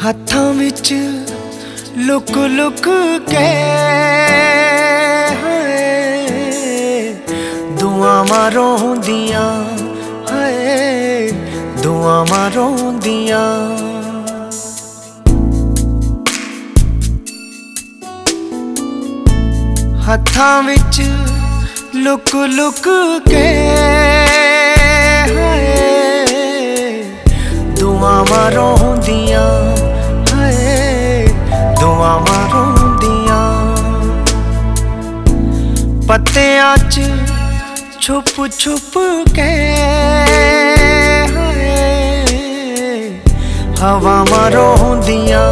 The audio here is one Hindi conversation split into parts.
हत्थां विच लुक लुक के दुआवां रोंदियां दुआवां रोंदियां। हत्थां विच लुक लुक के दुआवां रोंदियां दुआवां रोंदियां। पत्तियां च छुप छुप के हवावां रोंदियां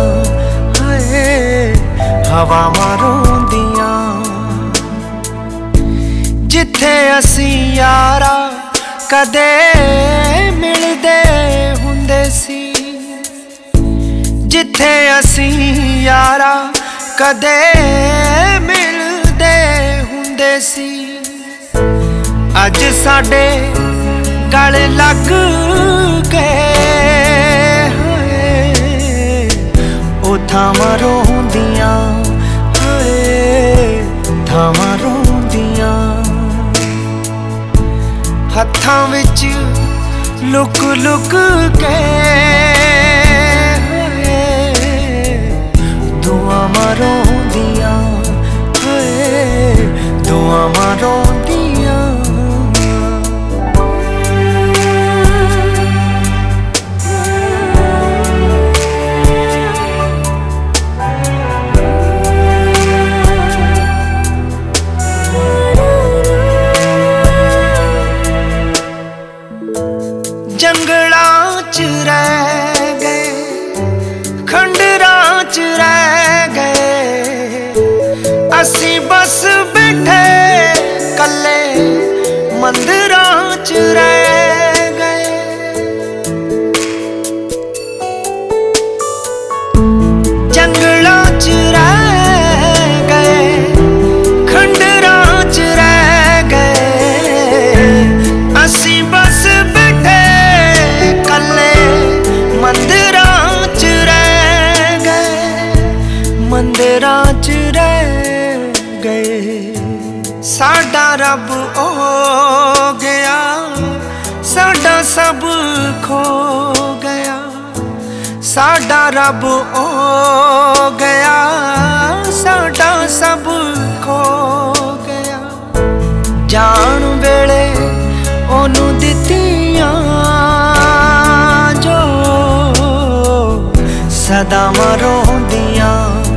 हवावां रोंदियां। जिथे असी यारा कदे मिलदे हुंदे सी, जिथे असी यारा कदे मिलदे हुंदे सी, अज साडे गल लग गए ओ थावां रोंदियां थावां रोंदियां। हत्थां विच लुक लुक के दुआवां रोंदियां दुआवां रोंदियां। जंगलां च रह गए खंडरां च रह गए, असी बस बैठे कल्ले मंदिरां च रह गए। जंगलां च रह गए खंडरां च रह गए, असी बस बैठे कल्ले मंदिरां च रह गए मंदिरां च रह गए। साडा रब ओ गया साडा सब खो गया, साडा रब ओ गया साडा सब खो गया। जान वेले ओनू दित्तियां जो सदावां रोंदियां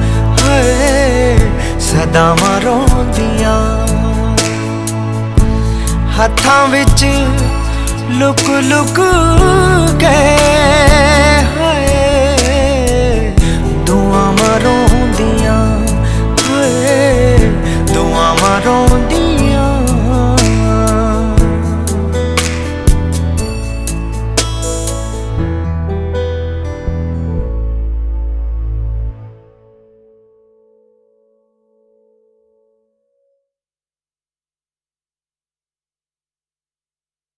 सदावां रोंदियां। हत्थां विच लुक लुक के